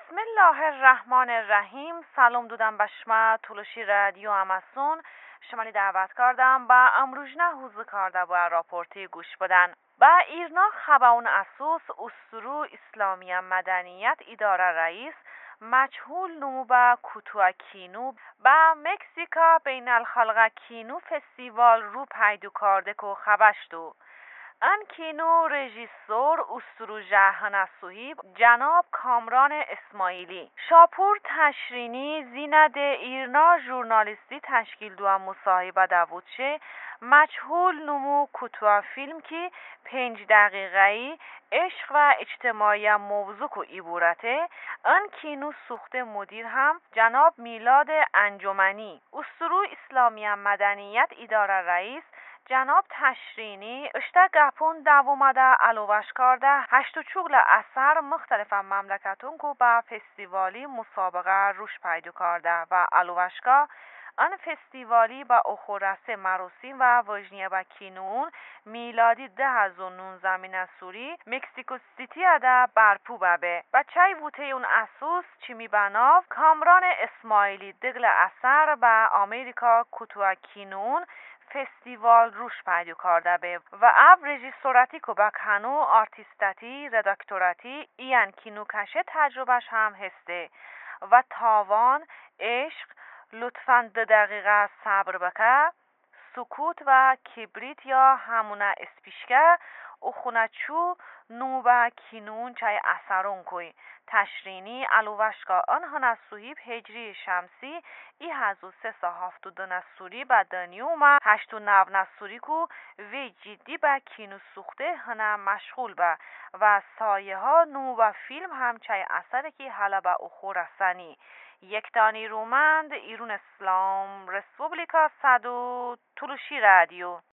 بسم الله الرحمن الرحیم. سلام دودم به شما تولشی رادیو اماسون. شمانی دعوت کردم با امروز نه حوزه کرده با راپورتی گوش بدن. با ایرنا خباون اساس اسطورو اسلامی مدنیت اداره رئیس مجهول نمو با کوتوا کینو با مکسیکا بین الخلق کینو فستیوال رو پیدو کرده که خبشتو ان کینو رژیسور اسطورو جهان اسوهی جناب کامران اسماعیلی شاپور تشرینی زینده ایرنا ژورنالیستی تشکیل دو مصاحبه داوودشه مجهول نمو کوتاه فیلم که 5 دقیقه‌ای عشق و اجتماعی موضوع کو عبارته. ان کینو سوخت مدیر هم جناب میلاد انجمنی اسطورو اسلامی مدنیت اداره رئیس جناب تشرینی اشتا گپون دوومده علوش کرده هشت و چوغل اثر مختلف مملکتون که با فستیوالی مسابقه روش پیدا کرده و علوشگاه آن فستیوالی با اخورسه مراسم و وجنیه با کینون میلادی 2019 زمین سوری مکسیکو سیتی اده برپو ببه و چای ووته اون اسوس چی میبناف کامران اسماعیلی دگل اثر با امریکا کوتوا کینون فستیوال روش پیدا کرده به و اب رژیسورتی که با کنو آرتیستاتی رداکتوراتی ایان کینو کشه تجربهش هم هسته و تاوان عشق لطفاً 2 دقیقه صبر بکه سکوت و کبریت یا همونه اسپیشکه اخونچو نوبه کینون چای اثرون کوی تشرینی علوشگاه آنها نسوهیب هجری شمسی ای هزو 372 نسوری با دنیوما 89 نسوری کو وی جدی با کینو سوخته هنه مشغول با و سایه ها نوبه فیلم هم چای اثره که حالا با اخور رسانی یک دانی رومند ایرون اسلام رسپوبلیکا صدو تلوشی رادیو